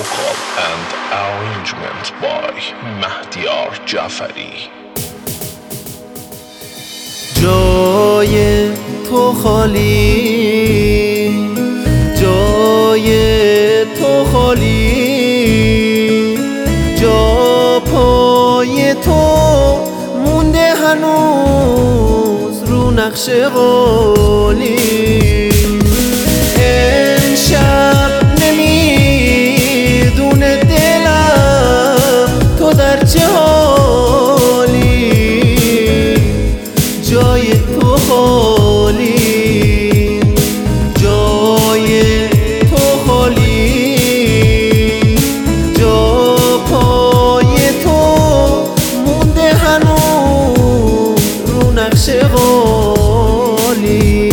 vocal and arrangement by مهدیار جعفری. جای تو خالی، جای تو خالی، جا پای تو مونده هنوز رو نقش قالی. امشب نمیدونه دلم تو در چه حالی، جای تو خالی، جای تو خالی، جا پای تو مونده هنوز رو نقش قالی.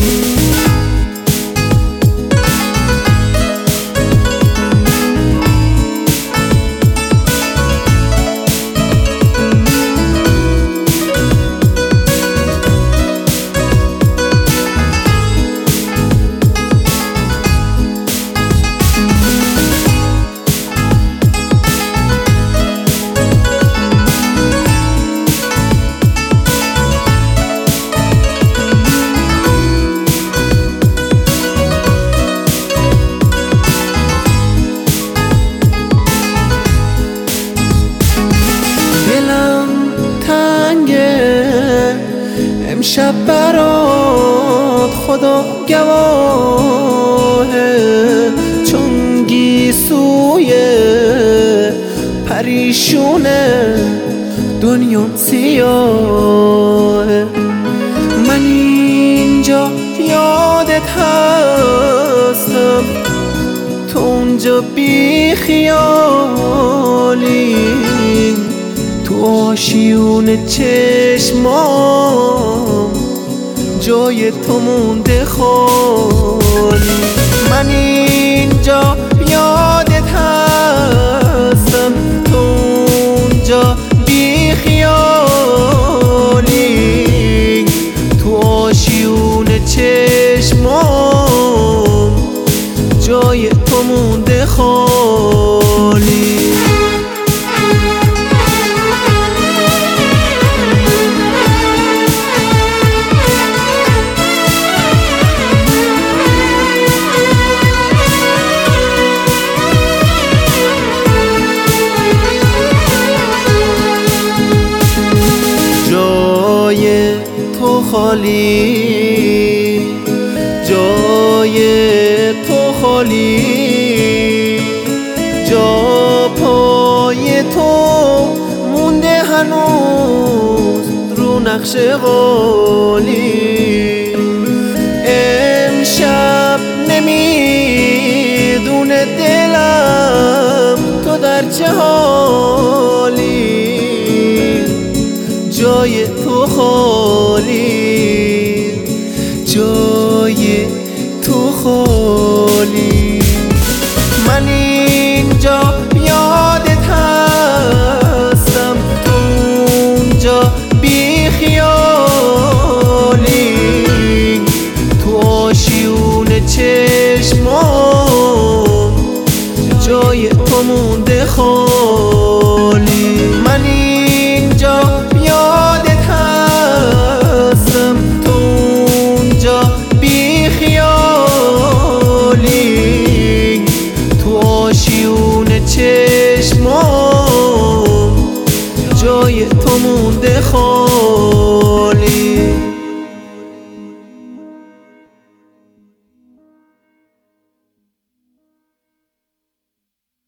امشب برات خدا گواهه، چون گیسوی پریشونه دنیا سیاهه. من اینجا یادت هستم، تو اونجا بی خیالی، تو آشیون چشمام جای تو مونده خالی. من اینجا یادت هستم، تو اونجا بی خیالی، تو آشیون چشمام جای تو مونده خالی. جای تو خالی، جای تو خالی، جا پای تو مونده هنوز رو نقش قالی. امشب نمیدونه دلم تو در چه حالی، جای تو خالی، جای تو خالی. من اینجا یادت هستم، تو اونجا بی خیالی، تو آشیون چشمام جای تو مونده خالی. من اینجا یادت هستم، تو اونجا بی خیالی، تو آشیون چشمام جای تو مونده خالی.